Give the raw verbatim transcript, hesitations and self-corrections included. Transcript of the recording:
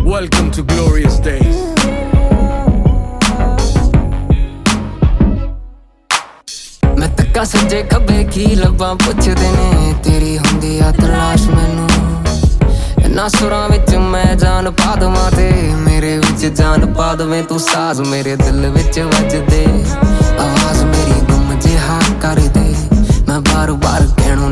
Welcome to glorious days. मैं तक्का सज्जे खब्बे की लब्बां पुछदे ने तेरी हुंदी आ तलाश मैनू इन्हां सुरां विच मैं जान पा दवां ते मेरे विच जान पा दवें तू साज मेरे दिल विच वजदे आवाज़ मेरी गुम जिहा कर दे मैं बार बार कहणों